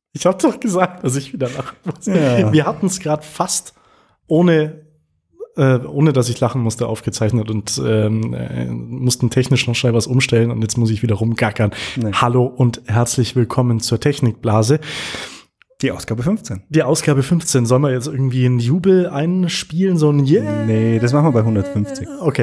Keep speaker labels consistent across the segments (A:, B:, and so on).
A: Ich habe doch gesagt, dass ich wieder lachen muss. Ja. Wir hatten es gerade fast ohne dass ich lachen musste, aufgezeichnet und mussten technisch noch schnell was umstellen und jetzt muss ich wieder rumgackern. Nee. Hallo und herzlich willkommen zur Technikblase.
B: Die Ausgabe 15.
A: Die Ausgabe 15. Sollen wir jetzt irgendwie einen Jubel einspielen? So ein Yeah?
B: Nee, das machen wir bei 150.
A: Okay.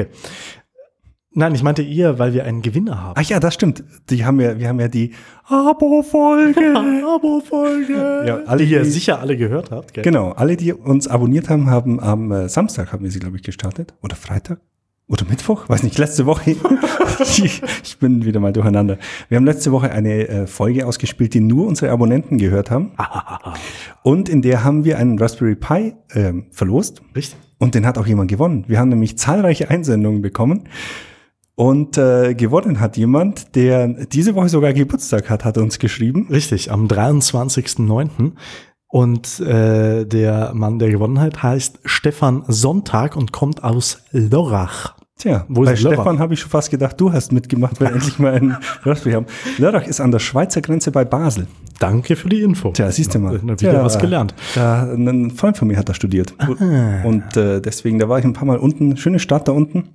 A: Nein, ich meinte eher, weil wir einen Gewinner haben.
B: Ach ja, das stimmt. Wir haben ja die Abo-Folge.
A: Abo-Folge. Ja, alle, die ihr sicher alle gehört habt. Gell?
B: Genau, alle, die uns abonniert haben, haben am Samstag, haben wir sie, glaube ich, gestartet. Oder Freitag? Oder Mittwoch? Weiß nicht, letzte Woche. Ich bin wieder mal durcheinander. Wir haben letzte Woche eine Folge ausgespielt, die nur unsere Abonnenten gehört haben. Und in der haben wir einen Raspberry Pi verlost.
A: Richtig.
B: Und den hat auch jemand gewonnen. Wir haben nämlich zahlreiche Einsendungen bekommen. Und gewonnen hat jemand, der diese Woche sogar Geburtstag hat uns geschrieben.
A: Richtig, am 23.09. Und der Mann, der gewonnen hat, heißt Stefan Sonntag und kommt aus Lörrach.
B: Tja, bei Stefan habe ich schon fast gedacht, du hast mitgemacht, weil endlich mal einen Raspberry haben. Lörrach ist an der Schweizer Grenze bei Basel.
A: Danke für die Info.
B: Tja, siehst du mal.
A: Wieder was gelernt.
B: Ein Freund von mir hat da studiert. Aha. Und deswegen, da war ich ein paar Mal unten. Schöne Stadt da unten.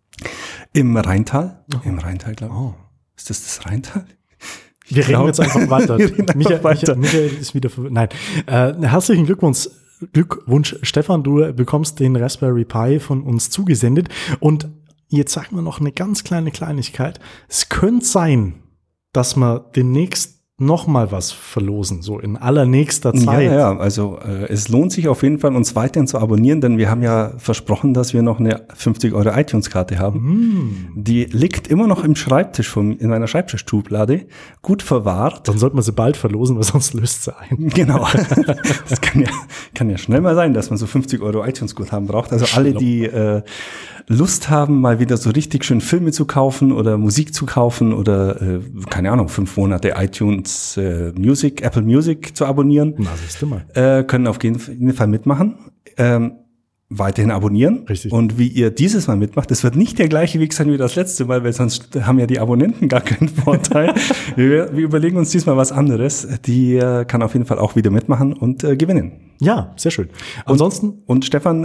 B: Im Rheintal. Oh. Im Rheintal, glaube ich. Oh. Ist das Rheintal?
A: Wir reden jetzt einfach weiter. Michael ist wieder Nein. Herzlichen Glückwunsch, Stefan. Du bekommst den Raspberry Pi von uns zugesendet. Und jetzt sagen wir noch eine ganz kleine Kleinigkeit. Es könnte sein, dass wir demnächst noch mal was verlosen, so in allernächster Zeit.
B: Ja, also es lohnt sich auf jeden Fall, uns weiterhin zu abonnieren, denn wir haben ja versprochen, dass wir noch eine 50 € iTunes-Karte haben. Die liegt immer noch im Schreibtisch in meiner Schreibtischschublade, gut verwahrt.
A: Dann sollten wir sie bald verlosen, weil sonst löst sie ein.
B: Genau. Das kann ja schnell mal sein, dass man so 50 € iTunes-Guthaben braucht. Also alle, die Lust haben, mal wieder so richtig schön Filme zu kaufen oder Musik zu kaufen oder, keine Ahnung, 5 Monate iTunes Music, Apple Music zu abonnieren.
A: Na, siehst du mal.
B: Können auf jeden Fall mitmachen. Weiterhin abonnieren.
A: Richtig.
B: Und wie ihr dieses Mal mitmacht, das wird nicht der gleiche Weg sein wie das letzte Mal, weil sonst haben ja die Abonnenten gar keinen Vorteil. wir überlegen uns diesmal was anderes. Die kann auf jeden Fall auch wieder mitmachen und gewinnen.
A: Ja, sehr schön. Ansonsten.
B: Und Stefan,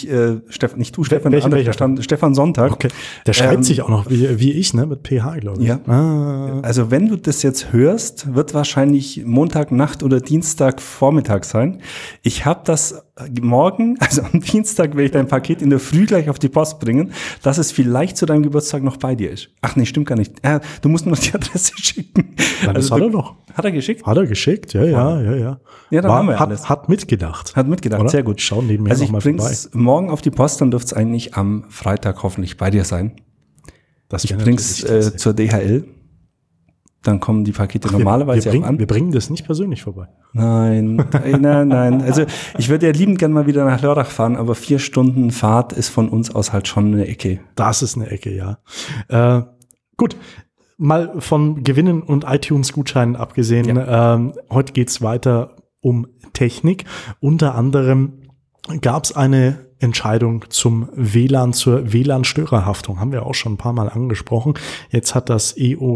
B: nicht du, Stefan, Stefan Sonntag.
A: Okay. Der schreibt sich auch noch wie ich, ne, mit PH, glaube ich.
B: Ja. Also wenn du das jetzt hörst, wird wahrscheinlich Montagnacht oder Dienstagvormittag sein. Ich habe das morgen, also am Dienstag werde ich dein Paket in der Früh gleich auf die Post bringen, dass es vielleicht zu deinem Geburtstag noch bei dir ist. Ach nee, stimmt gar nicht. Du musst nur die Adresse schicken.
A: Nein, das hat er doch.
B: Hat er geschickt?
A: Hat er geschickt, ja. Ja,
B: dann haben wir alles.
A: Hat mitgedacht.
B: Hat mitgedacht, oder? Sehr gut.
A: Schauen nebenher
B: also
A: noch mal vorbei. Also
B: ich bring's morgen auf die Post, dann dürfte es eigentlich am Freitag hoffentlich bei dir sein. Ich bring's zur DHL. Dann kommen die Pakete normalerweise auch an.
A: Wir bringen das nicht persönlich vorbei.
B: Nein. Also ich würde ja liebend gern mal wieder nach Lörrach fahren, aber 4 Stunden Fahrt ist von uns aus halt schon eine Ecke.
A: Das ist eine Ecke, ja. Gut. Mal von Gewinnen und iTunes-Gutscheinen abgesehen, heute geht's weiter um Technik. Unter anderem gab es eine Entscheidung zum WLAN, zur WLAN-Störerhaftung. Haben wir auch schon ein paar Mal angesprochen. Jetzt hat das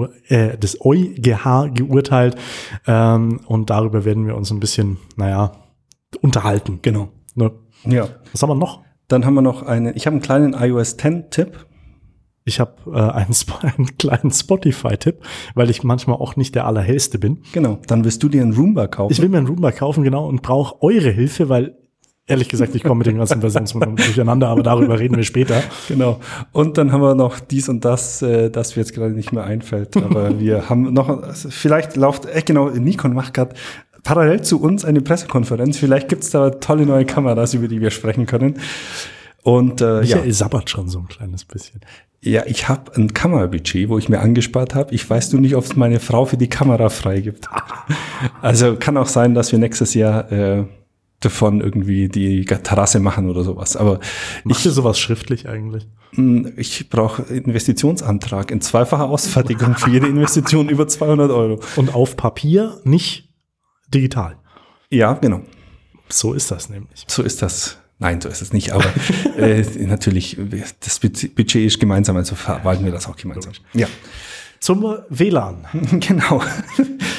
A: EuGH geurteilt und darüber werden wir uns ein bisschen, unterhalten.
B: Genau.
A: Ne?
B: Ja.
A: Was haben wir noch?
B: Dann haben wir noch ich habe einen kleinen iOS 10-Tipp.
A: Ich habe einen kleinen Spotify-Tipp, weil ich manchmal auch nicht der Allerhellste bin.
B: Genau, dann willst du dir einen Roomba kaufen.
A: Ich will mir einen Roomba kaufen, genau, und brauche eure Hilfe, weil, ehrlich gesagt, ich komme mit den ganzen Versionsnummern durcheinander, aber darüber reden wir später.
B: Genau, und dann haben wir noch dies und das, das mir jetzt gerade nicht mehr einfällt, aber wir haben noch, vielleicht Nikon macht gerade parallel zu uns eine Pressekonferenz, vielleicht gibt's da tolle neue Kameras, über die wir sprechen können. Und
A: Michael sabbert schon so ein kleines bisschen.
B: Ja, ich habe ein Kamerabudget, wo ich mir angespart habe. Ich weiß nur nicht, ob es meine Frau für die Kamera freigibt. Also kann auch sein, dass wir nächstes Jahr davon irgendwie die Terrasse machen oder sowas. Aber
A: Macht ihr sowas schriftlich eigentlich?
B: Ich brauche Investitionsantrag in 2-facher Ausfertigung für jede Investition über 200 €.
A: Und auf Papier, nicht digital?
B: Ja, genau.
A: So ist das nämlich.
B: So ist das. Nein, so ist es nicht, aber natürlich, das Budget ist gemeinsam, also verwalten wir das auch gemeinsam.
A: Ja. Zum WLAN.
B: Genau.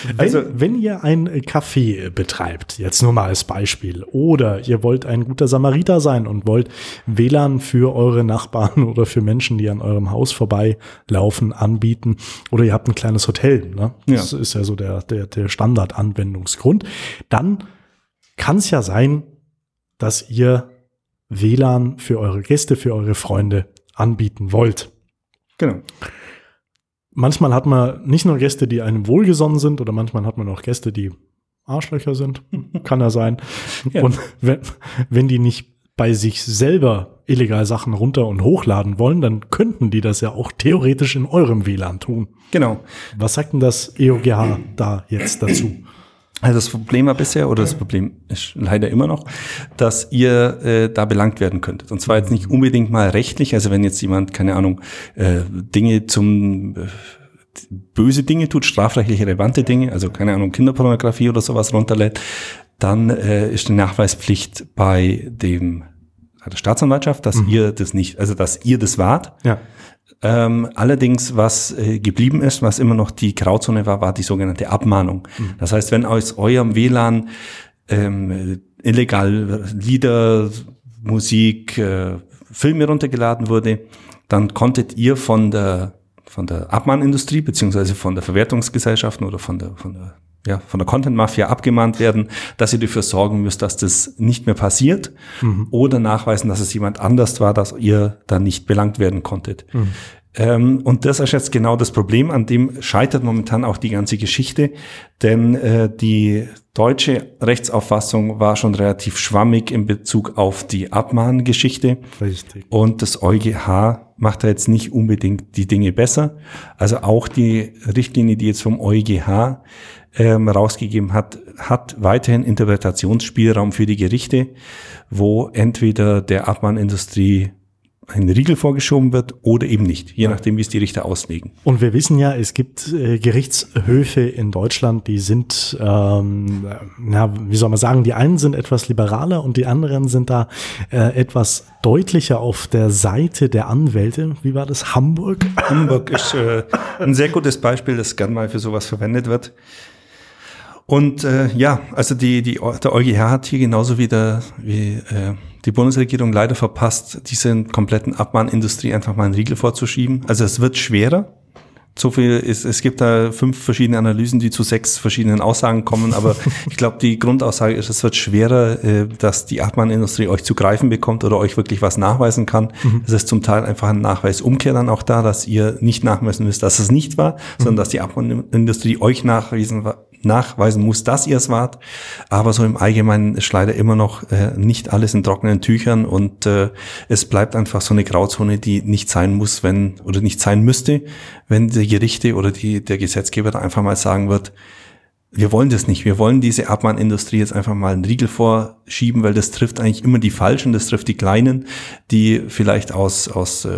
A: Wenn ihr ein Café betreibt, jetzt nur mal als Beispiel, oder ihr wollt ein guter Samariter sein und wollt WLAN für eure Nachbarn oder für Menschen, die an eurem Haus vorbeilaufen, anbieten, oder ihr habt ein kleines Hotel, ne? Das ist ja so der Standardanwendungsgrund, dann kann es ja sein, dass ihr WLAN für eure Gäste, für eure Freunde anbieten wollt.
B: Genau.
A: Manchmal hat man nicht nur Gäste, die einem wohlgesonnen sind, oder manchmal hat man auch Gäste, die Arschlöcher sind. Kann ja sein. Ja. Und wenn die nicht bei sich selber illegal Sachen runter- und hochladen wollen, dann könnten die das ja auch theoretisch in eurem WLAN tun.
B: Genau.
A: Was sagt denn das EOGH da jetzt dazu?
B: Also das Problem war bisher, oder das Problem ist leider immer noch, dass ihr da belangt werden könntet. Und zwar jetzt nicht unbedingt mal rechtlich, also wenn jetzt jemand, keine Ahnung, böse Dinge tut, strafrechtlich relevante Dinge, also keine Ahnung, Kinderpornografie oder sowas runterlädt, dann ist die Nachweispflicht bei der Staatsanwaltschaft, dass ihr das nicht, also dass ihr das wart. Ja. Allerdings, was geblieben ist, was immer noch die Grauzone war die sogenannte Abmahnung. Das heißt, wenn aus eurem WLAN illegal Lieder, Musik, Filme runtergeladen wurde, dann konntet ihr von der Abmahnindustrie beziehungsweise von der Verwertungsgesellschaften oder von der Content-Mafia abgemahnt werden, dass ihr dafür sorgen müsst, dass das nicht mehr passiert oder nachweisen, dass es jemand anders war, dass ihr dann nicht belangt werden konntet. Und das ist jetzt genau das Problem, an dem scheitert momentan auch die ganze Geschichte, denn die deutsche Rechtsauffassung war schon relativ schwammig in Bezug auf die Abmahngeschichte. Richtig. Und das EuGH macht da jetzt nicht unbedingt die Dinge besser. Also auch die Richtlinie, die jetzt vom EuGH rausgegeben hat weiterhin Interpretationsspielraum für die Gerichte, wo entweder der Abmahnindustrie ein Riegel vorgeschoben wird oder eben nicht, je nachdem, wie es die Richter auslegen.
A: Und wir wissen ja, es gibt Gerichtshöfe in Deutschland, die sind, wie soll man sagen, die einen sind etwas liberaler und die anderen sind da etwas deutlicher auf der Seite der Anwälte. Wie war das? Hamburg?
B: Hamburg ist ein sehr gutes Beispiel, das gern mal für sowas verwendet wird. Und also der EuGH hat hier genauso wie die Bundesregierung leider verpasst, diese kompletten Abmahnindustrie einfach mal einen Riegel vorzuschieben. Also es wird schwerer. So viel es gibt da 5 verschiedene Analysen, die zu 6 verschiedenen Aussagen kommen, aber ich glaube, die Grundaussage ist, es wird schwerer, dass die Abmahnindustrie euch zu greifen bekommt oder euch wirklich was nachweisen kann. Es ist zum Teil einfach ein Nachweisumkehr dann auch da, dass ihr nicht nachweisen müsst, dass es nicht war, sondern dass die Abmahnindustrie euch nachweisen muss, dass ihr es wart. Aber so im Allgemeinen ist leider immer noch nicht alles in trockenen Tüchern und es bleibt einfach so eine Grauzone, die nicht sein muss, nicht sein müsste, wenn die Gerichte oder der Gesetzgeber da einfach mal sagen wird, wir wollen das nicht. Wir wollen diese Abmahnindustrie jetzt einfach mal einen Riegel vorschieben, weil das trifft eigentlich immer die Falschen, das trifft die Kleinen, die vielleicht aus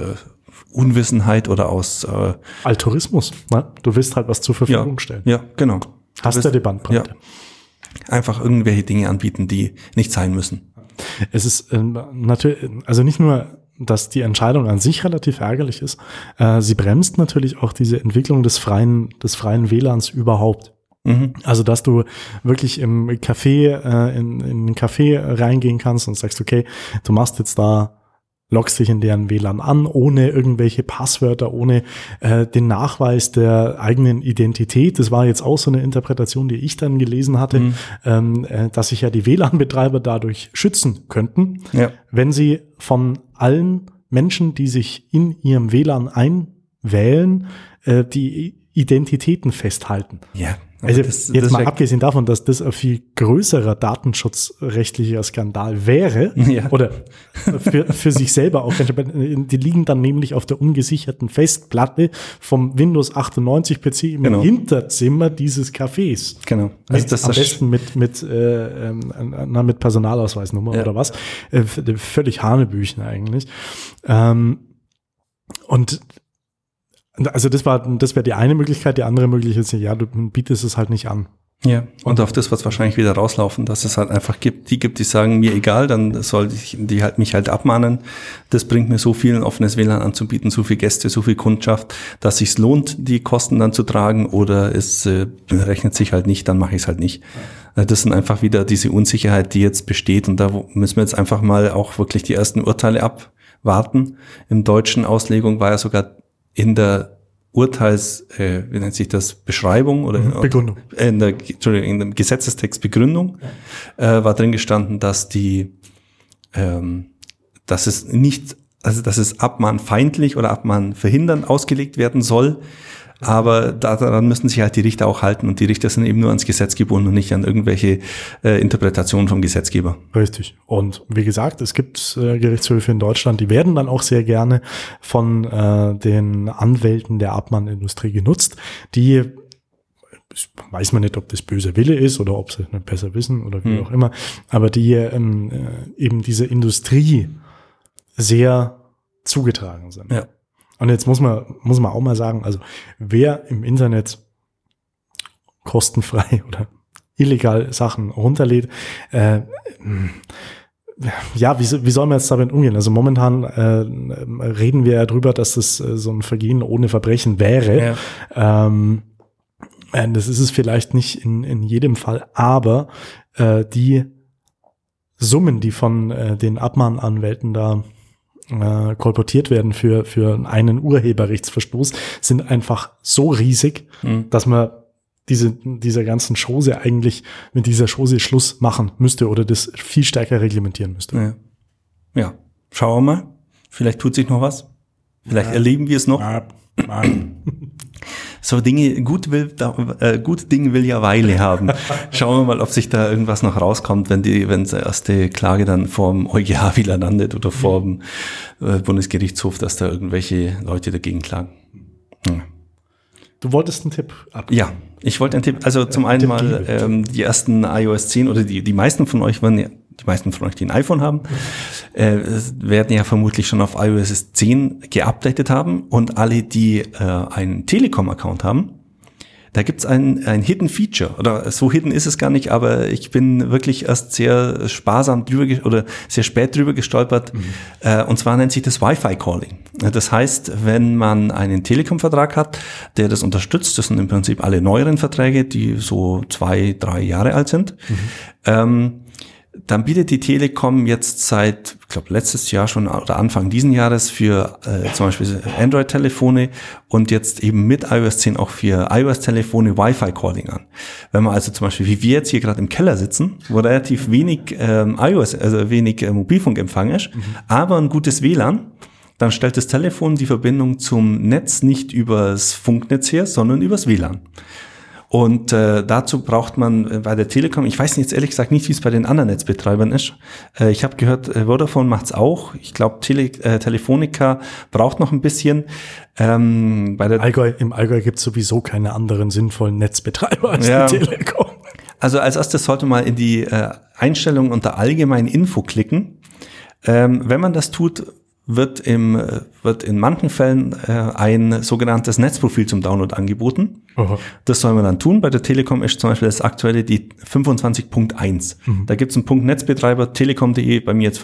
B: Unwissenheit oder aus
A: Altruismus. Ne? Du willst halt was zur Verfügung stellen.
B: Ja, genau.
A: Hast du die Bandbreite.
B: Ja. Einfach irgendwelche Dinge anbieten, die nicht sein müssen.
A: Es ist natürlich, also nicht nur, dass die Entscheidung an sich relativ ärgerlich ist, sie bremst natürlich auch diese Entwicklung des freien WLANs überhaupt. Also, dass du wirklich im Café, in ein Café reingehen kannst und sagst, okay, du machst jetzt loggst dich in deren WLAN an, ohne irgendwelche Passwörter, ohne den Nachweis der eigenen Identität. Das war jetzt auch so eine Interpretation, die ich dann gelesen hatte, dass sich ja die WLAN-Betreiber dadurch schützen könnten, wenn sie von allen Menschen, die sich in ihrem WLAN einwählen, die Identitäten festhalten.
B: Ja.
A: Also jetzt mal abgesehen davon, dass das ein viel größerer datenschutzrechtlicher Skandal wäre, oder für sich selber auch, die liegen dann nämlich auf der ungesicherten Festplatte vom Windows 98 PC im Hinterzimmer dieses Cafés.
B: Genau.
A: Also am besten mit Personalausweisnummer oder was. Völlig Hanebüchen eigentlich. Und also das wäre die eine Möglichkeit. Die andere Möglichkeit ist, ja, du bietest es halt nicht an.
B: Ja, und auf das wird es wahrscheinlich wieder rauslaufen, dass es halt einfach die sagen, mir egal, dann soll die halt mich halt abmahnen. Das bringt mir so viel, ein offenes WLAN anzubieten, so viel Gäste, so viel Kundschaft, dass sich's lohnt, die Kosten dann zu tragen, oder es rechnet sich halt nicht, dann mache ich es halt nicht. Das sind einfach wieder diese Unsicherheit, die jetzt besteht, und da müssen wir jetzt einfach mal auch wirklich die ersten Urteile abwarten. Im deutschen Auslegung war ja sogar in der wie nennt sich das, Beschreibung oder
A: Begründung.
B: In dem Gesetzestext Begründung war drin gestanden, dass dass es abmahnfeindlich oder abmahnverhindernd ausgelegt werden soll. Aber daran müssen sich halt die Richter auch halten, und die Richter sind eben nur ans Gesetz gebunden und nicht an irgendwelche Interpretationen vom Gesetzgeber.
A: Richtig. Und wie gesagt, es gibt Gerichtshöfe in Deutschland, die werden dann auch sehr gerne von den Anwälten der Abmahnindustrie genutzt, die, weiß man nicht, ob das böser Wille ist oder ob sie nicht besser wissen oder wie auch immer, aber die eben diese Industrie sehr zugetragen sind.
B: Ja.
A: Und jetzt muss man auch mal sagen, also wer im Internet kostenfrei oder illegal Sachen runterlädt, ja, wie soll man jetzt damit umgehen? Also momentan reden wir ja drüber, dass das so ein Vergehen ohne Verbrechen wäre. Ja. Das ist es vielleicht nicht in jedem Fall, aber die Summen, die von den Abmahnanwälten da kolportiert werden für einen Urheberrechtsverstoß, sind einfach so riesig, dass man dieser ganzen Chose eigentlich mit dieser Chose Schluss machen müsste oder das viel stärker reglementieren müsste.
B: Ja. Schauen wir mal. Vielleicht tut sich noch was. Vielleicht erleben wir es noch. So Dinge, gute Dinge will ja Weile haben. Schauen wir mal, ob sich da irgendwas noch rauskommt, wenn die erste Klage dann vorm EuGH wieder landet oder vorm Bundesgerichtshof, dass da irgendwelche Leute dagegen klagen. Ja.
A: Du wolltest einen Tipp abgeben.
B: Ja, ich wollte einen Tipp. Also zum einen mal die ersten iOS 10 oder die meisten von euch die ein iPhone haben, werden ja vermutlich schon auf iOS 10 geupdatet haben, und alle, die einen Telekom-Account haben, da gibt's ein Hidden Feature, oder so hidden ist es gar nicht, aber ich bin wirklich erst sehr sparsam sehr spät drüber gestolpert, und zwar nennt sich das Wi-Fi-Calling. Das heißt, wenn man einen Telekom-Vertrag hat, der das unterstützt, das sind im Prinzip alle neueren Verträge, die so 2-3 Jahre alt sind, dann bietet die Telekom jetzt seit, ich glaube, letztes Jahr schon oder Anfang diesen Jahres für zum Beispiel Android-Telefone und jetzt eben mit iOS 10 auch für iOS-Telefone Wi-Fi-Calling an. Wenn man also zum Beispiel, wie wir jetzt hier gerade im Keller sitzen, wo relativ wenig wenig Mobilfunkempfang ist, aber ein gutes WLAN, dann stellt das Telefon die Verbindung zum Netz nicht übers Funknetz her, sondern übers WLAN. Und dazu braucht man bei der Telekom, ich weiß jetzt ehrlich gesagt nicht, wie es bei den anderen Netzbetreibern ist. Ich habe gehört, Vodafone macht's auch. Ich glaube, Telefonica braucht noch ein bisschen. Im Allgäu gibt es sowieso keine anderen sinnvollen Netzbetreiber als die Telekom. Also als erstes sollte man in die Einstellungen unter allgemeine Info klicken. Wenn man das tut, wird in manchen Fällen ein sogenanntes Netzprofil zum Download angeboten. Aha. Das soll man dann tun. Bei der Telekom ist zum Beispiel das aktuelle die 25.1. Da gibt es einen Punkt Netzbetreiber, telekom.de, bei mir jetzt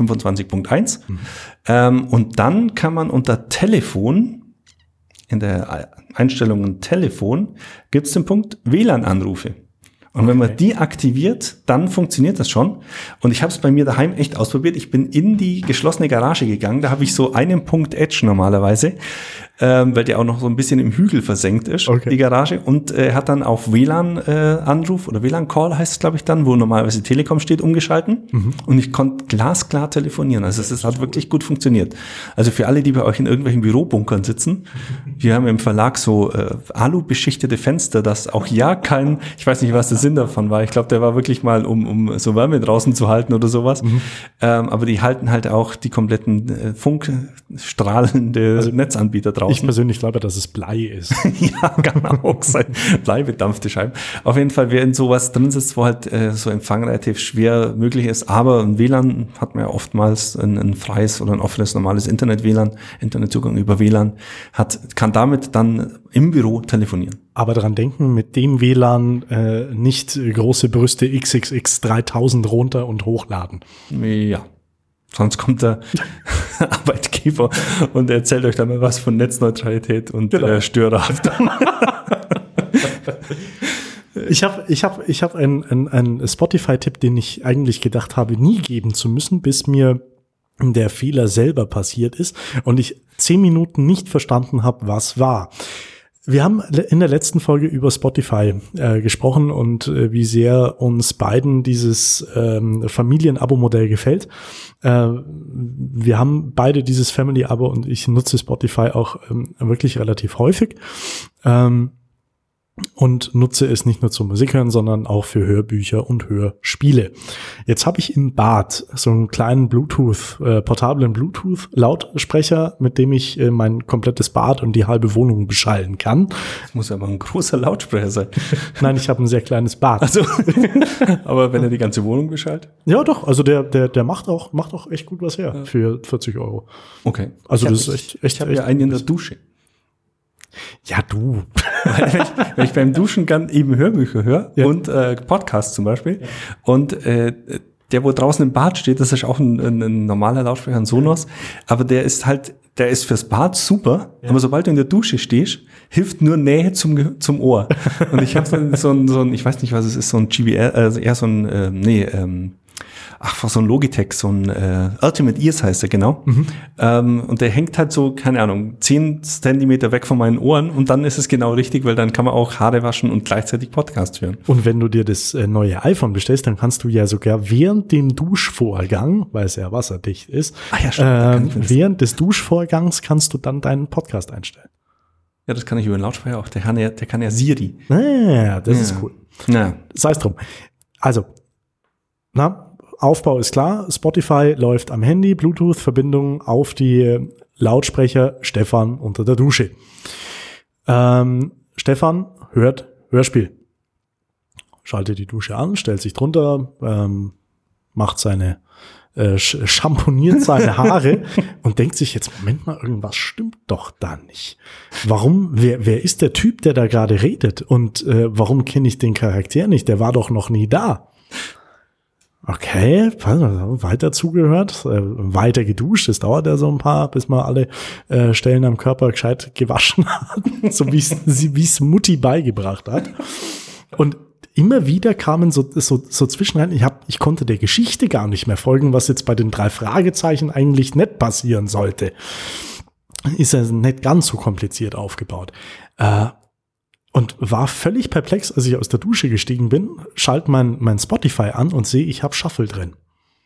B: 25.1. Und dann kann man unter Telefon, in der Einstellung Telefon, gibt es den Punkt WLAN-Anrufe. Und wenn man die aktiviert, dann funktioniert das schon. Und ich habe es bei mir daheim echt ausprobiert. Ich bin in die geschlossene Garage gegangen. Da habe ich so einen Punkt Edge normalerweise, weil der auch noch so ein bisschen im Hügel versenkt ist, die Garage. Und hat dann auf WLAN-Anruf oder WLAN-Call heißt es, glaube ich, dann, wo normalerweise Telekom steht, umgeschalten. Und ich konnte glasklar telefonieren. Also es hat wirklich gut funktioniert. Also für alle, die bei euch in irgendwelchen Bürobunkern sitzen, wir haben im Verlag so Alu-beschichtete Fenster, dass auch kein, ich weiß nicht, was der Sinn davon war. Ich glaube, der war wirklich mal, um so Wärme draußen zu halten oder sowas. Aber die halten halt auch die kompletten funkstrahlende Netzanbieter draußen. draußen.
A: Ich persönlich glaube, dass es Blei ist.
B: Ja, kann auch sein. Bleibedampfte Scheiben. Auf jeden Fall, wer in sowas drin sitzt, wo halt so Empfang relativ schwer möglich ist, aber ein WLAN hat man ja oftmals ein freies oder ein offenes, normales Internet-WLAN, Internetzugang über WLAN, kann damit dann im Büro telefonieren.
A: Aber daran denken, mit dem WLAN nicht große Brüste XXX 3000 runter und hochladen.
B: Ja. Sonst kommt der Arbeitgeber und erzählt euch dann mal was von Netzneutralität und Störerhaft.
A: Ich hab einen Spotify-Tipp, den ich eigentlich gedacht habe, nie geben zu müssen, bis mir der Fehler selber passiert ist und ich 10 Minuten nicht verstanden habe, was war. Wir haben in der letzten Folge über Spotify gesprochen und wie sehr uns beiden dieses Familien-Abo-Modell gefällt. Wir haben beide dieses Family-Abo und ich nutze Spotify auch wirklich relativ häufig. Und nutze es nicht nur zum Musik hören, sondern auch für Hörbücher und Hörspiele. Jetzt habe ich im Bad so einen kleinen portablen Bluetooth-Lautsprecher, mit dem ich mein komplettes Bad und die halbe Wohnung beschallen kann.
B: Das muss aber ein großer Lautsprecher sein.
A: Nein, ich habe ein sehr kleines Bad.
B: Also, aber wenn er die ganze Wohnung beschallt?
A: Ja, doch. Also der macht auch echt gut was her für 40 €.
B: Okay.
A: Also das ist echt.
B: Ich habe ja einen in der Dusche.
A: Ja, du.
B: Weil ich beim Duschen gern eben Hörbücher höre und Podcasts zum Beispiel. Ja. Und der, wo draußen im Bad steht, das ist auch ein normaler Lautsprecher, ein Sonos, aber der ist fürs Bad super, aber sobald du in der Dusche stehst, hilft nur Nähe zum Ohr. Und ich habe so ein, ich weiß nicht, was es ist, so ein GBL, also eher so ein, so ein Logitech, so ein Ultimate Ears heißt der, genau. Und der hängt halt so, keine Ahnung, 10 Zentimeter weg von meinen Ohren und dann ist es genau richtig, weil dann kann man auch Haare waschen und gleichzeitig Podcast hören.
A: Und wenn du dir das neue iPhone bestellst, dann kannst du ja sogar während dem Duschvorgang, weil es ja wasserdicht ist, während des Duschvorgangs kannst du dann deinen Podcast einstellen.
B: Ja, das kann ich über den Lautsprecher auch. Der kann ja Siri.
A: Ja, das ist cool.
B: Ja.
A: Sei es drum. Also, Aufbau ist klar, Spotify läuft am Handy, Bluetooth-Verbindung auf die Lautsprecher, Stefan unter der Dusche. Stefan hört Hörspiel. Schaltet die Dusche an, stellt sich drunter, schamponiert seine Haare und denkt sich jetzt, Moment mal, irgendwas stimmt doch da nicht. Wer ist der Typ, der da gerade redet? Und warum kenne ich den Charakter nicht? Der war doch noch nie da. Okay, weiter zugehört, weiter geduscht. Es dauert ja so ein paar, bis man alle Stellen am Körper gescheit gewaschen hat, so wie es Mutti beigebracht hat. Und immer wieder kamen so zwischenrein. Ich konnte der Geschichte gar nicht mehr folgen, was jetzt bei den 3 Fragezeichen eigentlich nicht passieren sollte. Ist ja nicht ganz so kompliziert aufgebaut. Und war völlig perplex, als ich aus der Dusche gestiegen bin, schalte mein Spotify an und sehe, ich habe Shuffle drin.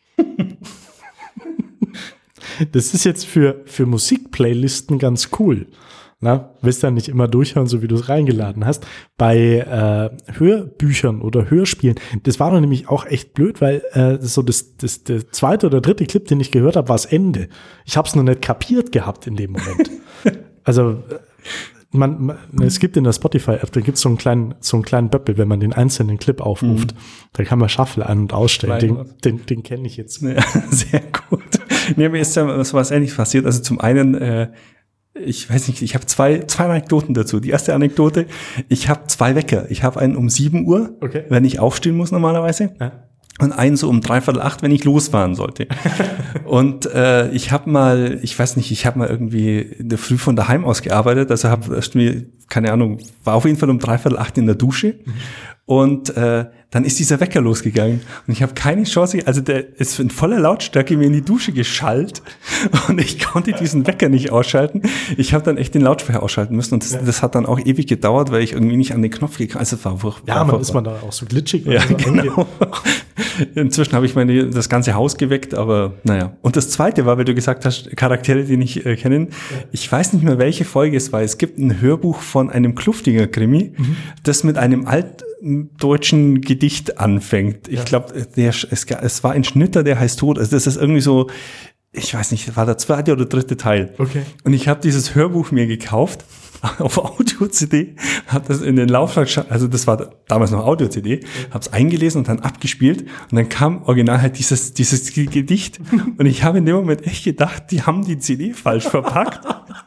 A: Das ist jetzt für Musikplaylisten ganz cool. Willst dann nicht immer durchhören, so wie du es reingeladen hast. Bei Hörbüchern oder Hörspielen, das war doch nämlich auch echt blöd, weil der zweite oder dritte Clip, den ich gehört habe, war das Ende. Ich habe es noch nicht kapiert gehabt in dem Moment. Also es gibt in der Spotify-App, da gibt es so einen kleinen Böppel, wenn man den einzelnen Clip aufruft. Da kann man Shuffle ein- und ausstellen. Den kenne ich jetzt.
B: Ja, sehr gut. Mir ist ja so was Ähnliches passiert. Also zum einen, ich weiß nicht, ich habe zwei Anekdoten dazu. Die erste Anekdote, ich habe 2 Wecker. Ich habe einen um 7 Uhr, wenn ich aufstehen muss normalerweise. Ja. Und einen so um 7:45, wenn ich losfahren sollte. Und ich habe mal irgendwie in der Früh von daheim aus gearbeitet, also habe irgendwie, keine Ahnung, war auf jeden Fall um 7:45 in der Dusche. Und dann ist dieser Wecker losgegangen und ich habe keine Chance, also der ist in voller Lautstärke mir in die Dusche geschallt und ich konnte diesen Wecker nicht ausschalten. Ich habe dann echt den Lautsprecher ausschalten müssen und das hat dann auch ewig gedauert, weil ich irgendwie nicht an den Knopf gekommen bin. Also
A: ist man da auch so glitschig.
B: Ja, so genau. Inzwischen habe ich das ganze Haus geweckt, aber naja. Und das Zweite war, weil du gesagt hast, Charaktere, die nicht kennen. Ich weiß nicht mehr, welche Folge es war. Es gibt ein Hörbuch von einem Kluftinger-Krimi, das mit einem altdeutschen Gedicht anfängt. Ich glaube, es war ein Schnitter, der heißt Tod. Also das ist irgendwie so, ich weiß nicht, war der 2. oder 3. Teil.
A: Okay.
B: Und ich habe dieses Hörbuch mir gekauft auf Audio-CD, habe das in den Laufwerk, also das war damals noch Audio-CD, habe es eingelesen und dann abgespielt und dann kam original halt dieses Gedicht und ich habe in dem Moment echt gedacht, die haben die CD falsch verpackt.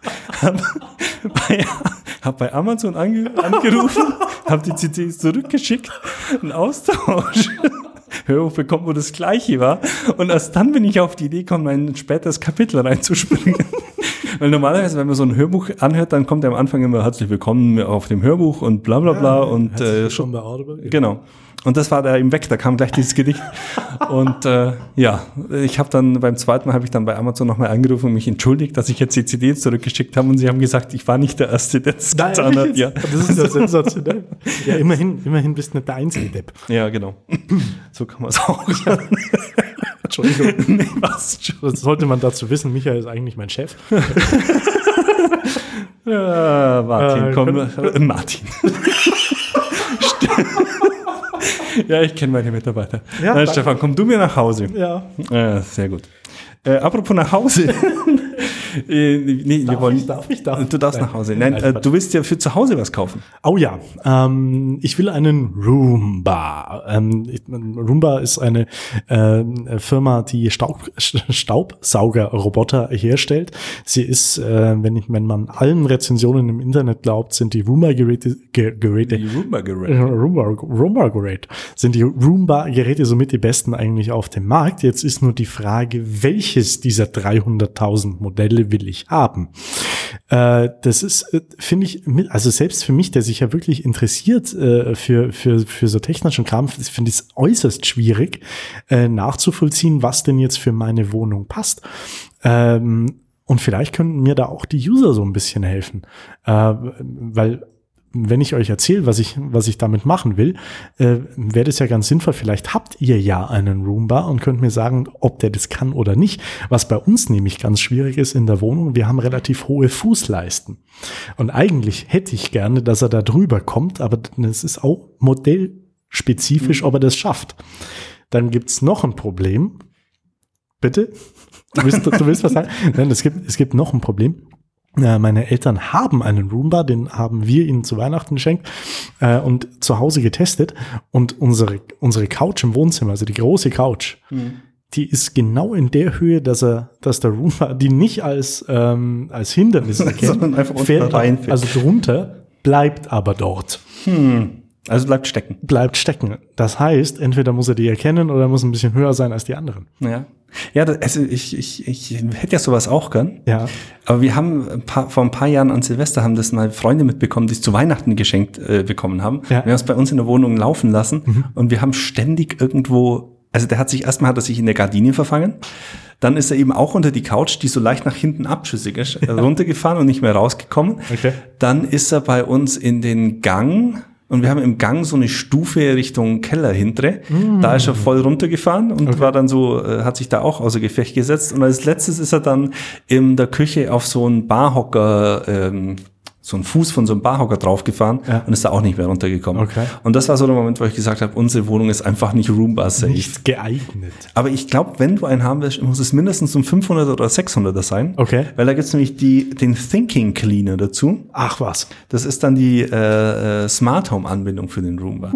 B: Hab bei Amazon angerufen, habe die CD zurückgeschickt, einen Austausch. Hörbuch bekommen, wo das Gleiche war. Und erst dann bin ich auf die Idee gekommen, ein späteres Kapitel reinzuspringen. Weil normalerweise, wenn man so ein Hörbuch anhört, dann kommt am Anfang immer herzlich willkommen auf dem Hörbuch und bla bla bla. Und
A: schon bei Audible.
B: Genau. Und das war da im Weg, da kam gleich dieses Gedicht. Und ich habe dann beim zweiten Mal habe ich dann bei Amazon nochmal angerufen und mich entschuldigt, dass ich jetzt die CD zurückgeschickt habe und sie haben gesagt, ich war nicht der Erste, der das getan hat. Ja.
A: Das ist ja sensationell. Ja, immerhin bist du nicht der einzige Depp.
B: Ja, genau. So kann man es auch sagen.
A: Entschuldigung. Nee, was? Das sollte man dazu wissen, Michael ist eigentlich mein Chef.
B: Ja, Martin, komm. Martin. Ja, ich kenne meine Mitarbeiter. Ja, nein, Stefan, komm du mir nach Hause. Ja. Sehr gut. Apropos nach Hause.
A: Darf ich?
B: Du darfst nach Hause. Nein, du willst ja für zu Hause was kaufen.
A: Oh ja, ich will einen Roomba. Roomba ist eine Firma, die Staubsaugerroboter herstellt. Sie ist, wenn man allen Rezensionen im Internet glaubt, sind die Roomba-Geräte sind die Roomba-Geräte somit die besten eigentlich auf dem Markt. Jetzt ist nur die Frage, welches dieser 300.000 Modelle will ich haben. Das ist, finde ich, also selbst für mich, der sich ja wirklich interessiert für so technischen Kram, finde ich es äußerst schwierig nachzuvollziehen, was denn jetzt für meine Wohnung passt. Und vielleicht könnten mir da auch die User so ein bisschen helfen, weil wenn ich euch erzähle, was ich damit machen will, wäre das ja ganz sinnvoll. Vielleicht habt ihr ja einen Roomba und könnt mir sagen, ob der das kann oder nicht. Was bei uns nämlich ganz schwierig ist in der Wohnung, wir haben relativ hohe Fußleisten. Und eigentlich hätte ich gerne, dass er da drüber kommt, aber es ist auch modellspezifisch, ob er das schafft. Dann gibt's noch ein Problem. Bitte? Du willst was sagen? Nein, es gibt noch ein Problem. Meine Eltern haben einen Roomba, den haben wir ihnen zu Weihnachten geschenkt und zu Hause getestet. Und unsere Couch im Wohnzimmer, also die große Couch, die ist genau in der Höhe, dass der Roomba die nicht als Hindernis erkennt, sondern einfach fällt, also drunter, bleibt aber dort.
B: Also bleibt stecken.
A: Bleibt stecken. Das heißt, entweder muss er die erkennen oder muss ein bisschen höher sein als die anderen.
B: Ja, also ich hätte ja sowas auch gern.
A: Ja.
B: Aber wir haben vor ein paar Jahren an Silvester haben das mal Freunde mitbekommen, die es zu Weihnachten geschenkt bekommen haben. Ja. Wir haben es bei uns in der Wohnung laufen lassen und wir haben ständig irgendwo, also der hat sich in der Gardine verfangen. Dann ist er eben auch unter die Couch, die so leicht nach hinten abschüssig ist, runtergefahren und nicht mehr rausgekommen. Okay. Dann ist er bei uns in den Gang. Und wir haben im Gang so eine Stufe Richtung Keller hintere. Da ist er voll runtergefahren und war dann so, hat sich da auch außer Gefecht gesetzt. Und als letztes ist er dann in der Küche auf so einen Barhocker, so einen Fuß von so einem Barhocker draufgefahren und ist da auch nicht mehr runtergekommen. Okay. Und das war so der Moment, wo ich gesagt habe, unsere Wohnung ist einfach nicht Roomba-safe.
A: Nicht geeignet.
B: Aber ich glaube, wenn du einen haben willst, muss es mindestens um 500 oder 600er sein. Okay. Weil da gibt's nämlich den Thinking Cleaner dazu.
A: Ach was.
B: Das ist dann die Smart Home Anbindung für den Roomba.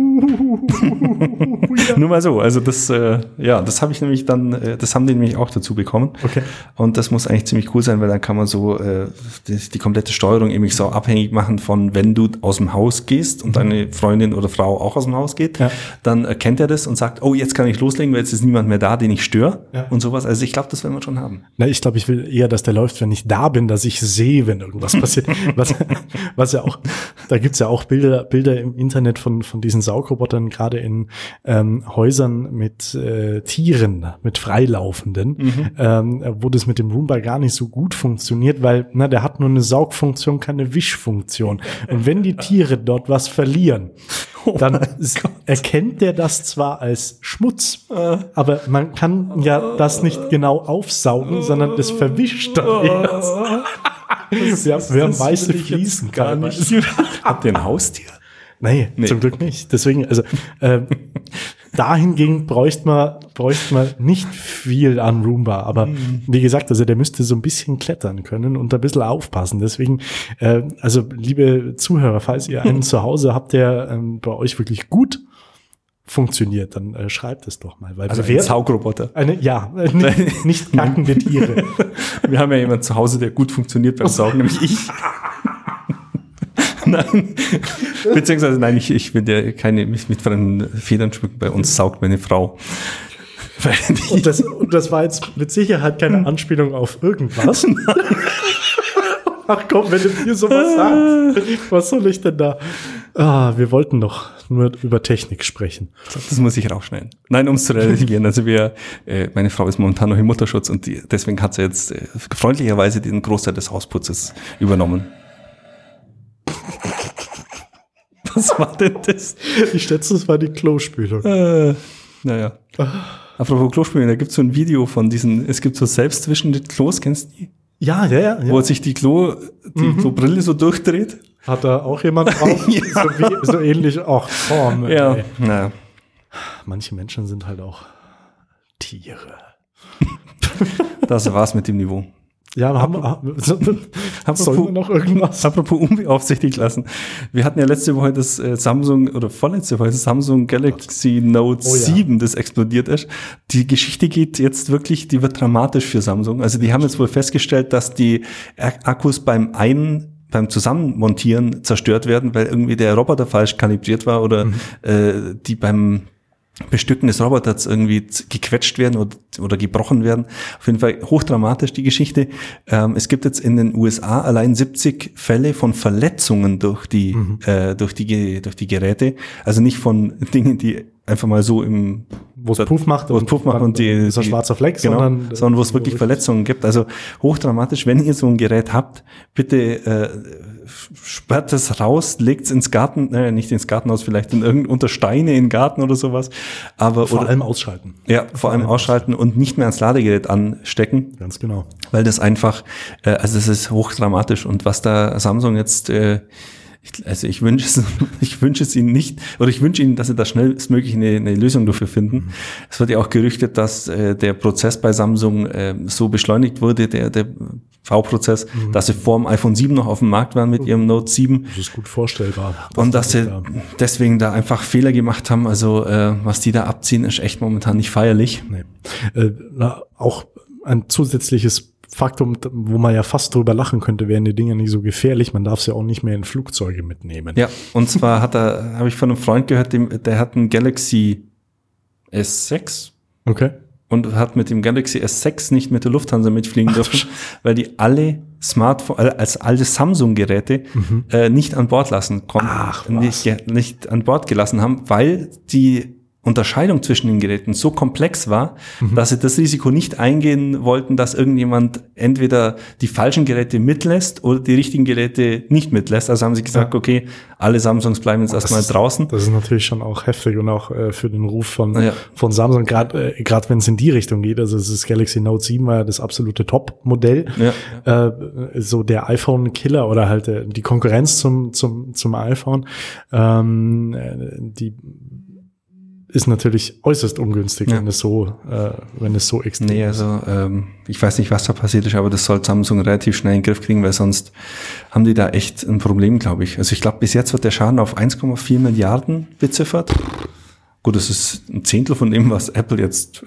B: Nur mal so. Also das habe ich nämlich dann, das haben die nämlich auch dazu bekommen. Okay. Und das muss eigentlich ziemlich cool sein, weil dann kann man so die komplette Steuerung eben so abhängig machen von, wenn du aus dem Haus gehst und deine Freundin oder Frau auch aus dem Haus geht, dann erkennt er das und sagt, oh, jetzt kann ich loslegen, weil jetzt ist niemand mehr da, den ich störe und sowas. Also ich glaube, das werden wir schon haben.
A: Na, ich glaube, ich will eher, dass der läuft, wenn ich da bin, dass ich sehe, wenn irgendwas passiert. was ja auch, da gibt's ja auch Bilder im Internet von diesen Saugrobotern, gerade in Häusern mit Tieren, mit Freilaufenden, wo das mit dem Roomba gar nicht so gut funktioniert, weil der hat nur eine Saugfunktion, keine Wischfunktion. Und wenn die Tiere dort was verlieren, dann erkennt der das zwar als Schmutz, aber man kann ja das nicht genau aufsaugen, sondern das verwischt dann erst. Wir haben weiße Fliesen.
B: Gar nicht. Habt ihr ein Haustier?
A: Nee, zum Glück nicht. Deswegen, also dahingegen bräuchte man nicht viel an Roomba. Aber wie gesagt, also der müsste so ein bisschen klettern können und ein bisschen aufpassen. Deswegen, also liebe Zuhörer, falls ihr einen zu Hause habt, der bei euch wirklich gut funktioniert, dann schreibt es doch mal. Weil
B: also ein Saugroboter.
A: Nicht kackende Tiere.
B: Wir haben ja jemanden zu Hause, der gut funktioniert beim Saugen, nämlich ich. Nein, beziehungsweise nein, ich will ja keine mich mit fremden Federn schmücken. Bei uns saugt meine Frau.
A: Und das war jetzt mit Sicherheit keine Anspielung auf irgendwas. Ach komm, wenn du mir sowas sagst, was soll ich denn da? Wir wollten doch nur über Technik sprechen.
B: Ich glaube, das muss ich rausschneiden. Nein, um es zu relativieren. Also meine Frau ist momentan noch im Mutterschutz und deswegen hat sie jetzt freundlicherweise den Großteil des Hausputzes übernommen. Was war denn das?
A: Ich schätze, das war die Klospülung.
B: Naja. Apropos Klospülung, da gibt es so ein Video von es gibt so selbstwischende Klos, kennst du die?
A: Ja.
B: Wo sich die Klobrille so durchdreht.
A: Hat da auch jemand drauf? so ähnlich auch Form.
B: Ja, naja.
A: Manche Menschen sind halt auch Tiere.
B: Das war's mit dem Niveau.
A: Ja, sollen wir noch irgendwas?
B: Apropos unbeaufsichtigt lassen. Wir hatten ja letzte Woche das vorletzte Woche das Samsung Galaxy Note 7, das explodiert ist. Die Geschichte die wird dramatisch für Samsung. Also die haben jetzt wohl festgestellt, dass die Akkus beim Zusammenmontieren zerstört werden, weil irgendwie der Roboter falsch kalibriert war oder die beim Bestücken des Roboters irgendwie gequetscht werden oder gebrochen werden. Auf jeden Fall hochdramatisch die Geschichte. Es gibt jetzt in den USA allein 70 Fälle von Verletzungen durch die Geräte. Also nicht von Dingen, die einfach mal so
A: wo es Puff macht
B: und die
A: so ein schwarzer Fleck,
B: genau, sondern wo es wirklich Verletzungen gibt. Also hochdramatisch, wenn ihr so ein Gerät habt, bitte sperrt es raus, legt es ins Garten, nicht ins Gartenhaus, vielleicht unter Steine in den Garten oder sowas. Aber
A: vor allem ausschalten.
B: Ja, vor allem ausschalten und nicht mehr ans Ladegerät anstecken.
A: Ganz genau.
B: Weil das einfach, also das ist hochdramatisch. Und was da Samsung jetzt ich wünsche es Ihnen nicht, oder ich wünsche Ihnen, dass Sie da schnellstmöglich eine Lösung dafür finden. Es wird ja auch gerüchtet, dass der Prozess bei Samsung so beschleunigt wurde, der V-Prozess, dass sie vor dem iPhone 7 noch auf dem Markt waren mit ihrem Note 7.
A: Das ist gut vorstellbar.
B: Und dass sie deswegen da einfach Fehler gemacht haben. Also was die da abziehen, ist echt momentan nicht feierlich.
A: Nee. Auch ein zusätzliches Faktum, wo man ja fast drüber lachen könnte, wären die Dinge nicht so gefährlich. Man darf sie auch nicht mehr in Flugzeuge mitnehmen.
B: Ja, und zwar habe ich von einem Freund gehört, der hat einen Galaxy S6.
A: Okay.
B: Und hat mit dem Galaxy S6 nicht mit der Lufthansa mitfliegen dürfen, weil die alle alle Samsung-Geräte nicht an Bord lassen konnten. Nicht an Bord gelassen haben, weil die Unterscheidung zwischen den Geräten so komplex war, dass sie das Risiko nicht eingehen wollten, dass irgendjemand entweder die falschen Geräte mitlässt oder die richtigen Geräte nicht mitlässt. Also haben sie gesagt, okay, alle Samsungs bleiben jetzt erstmal draußen.
A: Das ist natürlich schon auch heftig und auch für den Ruf von Samsung, gerade wenn es in die Richtung geht. Also das Galaxy Note 7 war ja das absolute Top-Modell. So der iPhone-Killer oder halt die Konkurrenz zum iPhone. Die ist natürlich äußerst ungünstig, wenn es so extrem ist.
B: Also ich weiß nicht, was da passiert ist, aber das soll Samsung relativ schnell in den Griff kriegen, weil sonst haben die da echt ein Problem, glaube ich. Also ich glaube, bis jetzt wird der Schaden auf 1,4 Milliarden beziffert. Gut, das ist ein Zehntel von dem, was Apple jetzt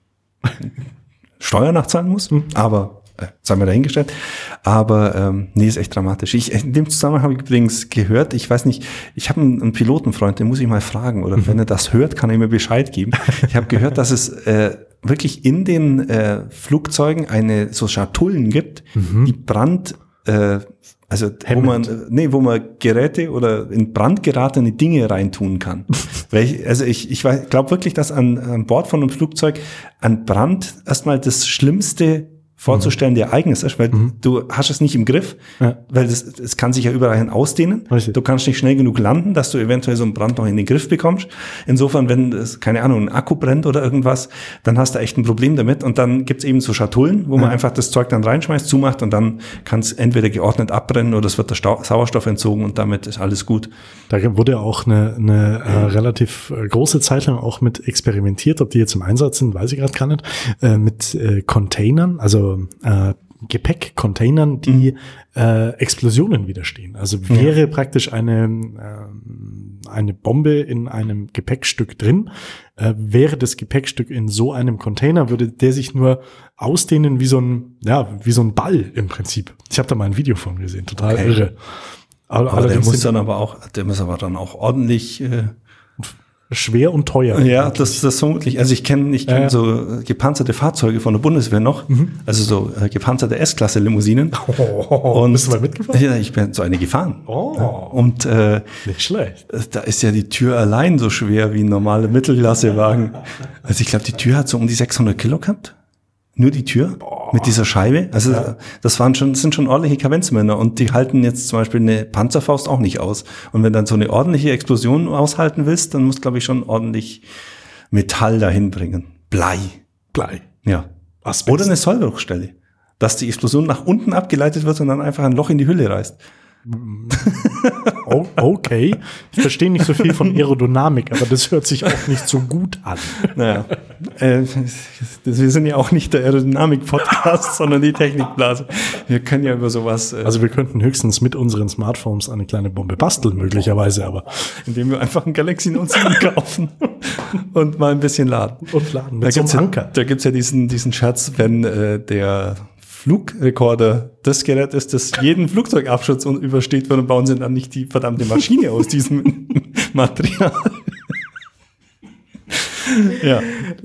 B: Steuer nachzahlen muss, aber sei mal dahingestellt. Aber nee, ist echt dramatisch. In dem Zusammenhang habe ich übrigens gehört, ich weiß nicht, ich habe einen Pilotenfreund, den muss ich mal fragen, oder wenn er das hört, kann er mir Bescheid geben. Ich habe gehört, dass es wirklich in den Flugzeugen so Schatullen gibt, die wo man Geräte oder in Brand geratene Dinge reintun kann. Ich glaube wirklich, dass an Bord von einem Flugzeug an Brand erstmal das Schlimmste vorzustellen, dir eigenes ist, weil du hast es nicht im Griff, weil es kann sich ja überall hin ausdehnen.
A: Richtig.
B: Du kannst nicht schnell genug landen, dass du eventuell so einen Brand noch in den Griff bekommst. Insofern, wenn es, keine Ahnung, ein Akku brennt oder irgendwas, dann hast du echt ein Problem damit. Und dann gibt's eben so Schatullen, wo man einfach das Zeug dann reinschmeißt, zumacht und dann kann es entweder geordnet abbrennen oder es wird der Sauerstoff entzogen und damit ist alles gut.
A: Da wurde ja auch eine relativ große Zeit lang auch mit experimentiert, ob die jetzt im Einsatz sind, weiß ich gerade gar nicht, mit Containern, also Gepäckcontainern, die Explosionen widerstehen. Also wäre praktisch eine Bombe in einem Gepäckstück drin, wäre das Gepäckstück in so einem Container, würde der sich nur ausdehnen wie so ein Ball im Prinzip. Ich habe da mal ein Video von gesehen, total irre.
B: Aber der muss aber dann auch ordentlich
A: schwer und teuer.
B: Ja, das vermutlich. Also ich kenne so gepanzerte Fahrzeuge von der Bundeswehr noch, also so gepanzerte S-Klasse-Limousinen.
A: Bist du mal mitgefahren?
B: Ja, ich bin so eine gefahren. Und
A: nicht schlecht.
B: Da ist ja die Tür allein so schwer wie ein normaler Mittelklassewagen. Also ich glaube, die Tür hat so um die 600 Kilo gehabt. Nur die Tür mit dieser Scheibe. Also das sind schon ordentliche Kavenzmänner und die halten jetzt zum Beispiel eine Panzerfaust auch nicht aus. Und wenn dann so eine ordentliche Explosion aushalten willst, dann musst du, glaube ich, schon ordentlich Metall dahin bringen. Blei. Ja.
A: Asbest.
B: Oder eine Sollbruchstelle. Dass die Explosion nach unten abgeleitet wird und dann einfach ein Loch in die Hülle reißt.
A: Okay. Ich verstehe nicht so viel von Aerodynamik, aber das hört sich auch nicht so gut an.
B: Naja, wir sind ja auch nicht der Aerodynamik-Podcast, sondern die Technikblase. Wir können ja über sowas...
A: Also wir könnten höchstens mit unseren Smartphones eine kleine Bombe basteln, möglicherweise, aber...
B: Indem wir einfach ein Galaxy Note 7 kaufen und mal ein bisschen laden.
A: Und laden mit so einem Anker.
B: Da gibt's ja diesen Scherz, wenn der Flugrekorder das Gerät ist, das jeden Flugzeugabsturz übersteht, dann bauen sie dann nicht die verdammte Maschine aus diesem Material. Ja.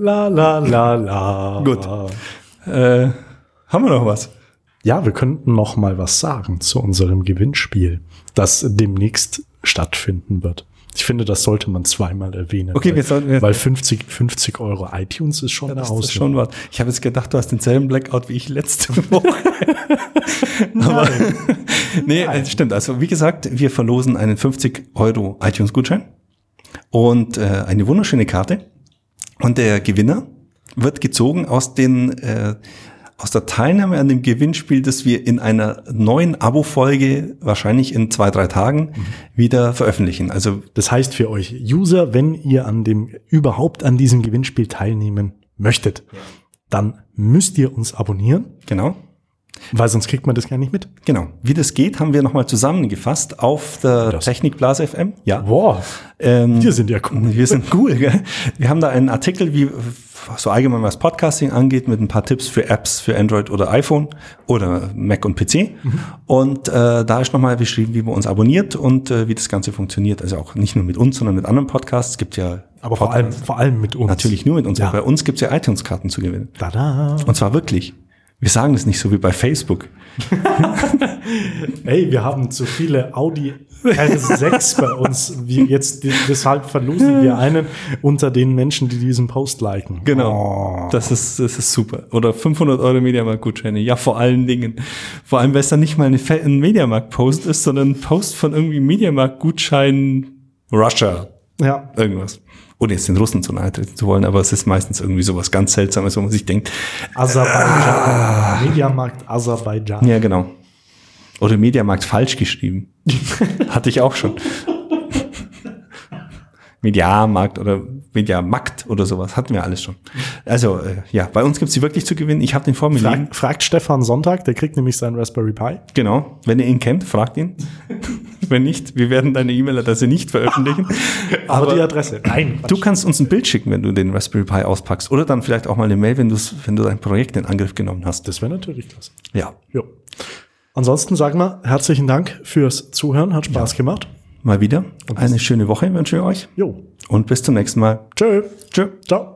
A: La.
B: Gut. Haben wir noch was?
A: Ja, wir könnten noch mal was sagen zu unserem Gewinnspiel, das demnächst stattfinden wird. Ich finde, das sollte man zweimal erwähnen.
B: Okay,
A: weil 50 € iTunes ist schon eine Hausnummer.
B: Ist schon was. Ich habe jetzt gedacht, du hast denselben Blackout wie ich letzte Woche. Aber nee, stimmt. Also wie gesagt, wir verlosen einen 50 € iTunes-Gutschein und eine wunderschöne Karte. Und der Gewinner wird gezogen aus der Teilnahme an dem Gewinnspiel, das wir in einer neuen Abo-Folge wahrscheinlich in 2-3 Tagen wieder veröffentlichen. Also
A: das heißt für euch User, wenn ihr überhaupt an diesem Gewinnspiel teilnehmen möchtet, dann müsst ihr uns abonnieren.
B: Genau.
A: Weil sonst kriegt man das gar nicht mit.
B: Genau. Wie das geht, haben wir nochmal zusammengefasst auf der Technikblase FM. Ja.
A: Wow. Wir sind ja cool.
B: Wir sind cool, gell? Wir haben da einen Artikel, wie so allgemein was Podcasting angeht, mit ein paar Tipps für Apps für Android oder iPhone oder Mac und PC. Und da ist nochmal beschrieben, wie man uns abonniert und wie das Ganze funktioniert. Also auch nicht nur mit uns, sondern mit anderen Podcasts. Es gibt ja
A: aber vor allem mit uns.
B: Natürlich nur mit uns. Ja. Bei uns gibt es ja iTunes-Karten zu gewinnen.
A: Tada.
B: Und zwar wirklich. Wir sagen das nicht so wie bei Facebook.
A: Hey, wir haben zu viele Audi R6 bei uns. Deshalb verlosen wir einen unter den Menschen, die diesen Post liken.
B: Genau. Das ist super. Oder 500 € Mediamarkt-Gutscheine. Ja, vor allen Dingen. Vor allem, weil es dann nicht mal ein Mediamarkt-Post ist, sondern ein Post von irgendwie Mediamarkt-Gutschein Russia.
A: Ja.
B: Irgendwas. Ohne jetzt den Russen zu nahe treten zu wollen, aber es ist meistens irgendwie sowas ganz Seltsames, wo man sich denkt.
A: Aserbaidschan. Mediamarkt Aserbaidschan.
B: Ja, genau. Oder Mediamarkt falsch geschrieben. Hatte ich auch schon. Mediamarkt oder Mediamarkt oder sowas. Hatten wir alles schon. Also, ja, bei uns gibt's die wirklich zu gewinnen. Ich habe den vor mir liegen.
A: Fragt Stefan Sonntag, der kriegt nämlich seinen Raspberry Pi.
B: Genau. Wenn ihr ihn kennt, fragt ihn. Wenn nicht, wir werden deine E-Mail-Adresse nicht veröffentlichen.
A: Aber die Adresse. Nein.
B: Du kannst uns ein Bild schicken, wenn du den Raspberry Pi auspackst. Oder dann vielleicht auch mal eine Mail, wenn du dein Projekt in Angriff genommen hast.
A: Das wäre natürlich klasse.
B: Ja.
A: Jo. Ansonsten sagen wir herzlichen Dank fürs Zuhören. Hat Spaß gemacht.
B: Mal wieder. Eine schöne Woche wünsche ich euch.
A: Jo.
B: Und bis zum nächsten Mal.
A: Tschö.
B: Tschö.
A: Ciao.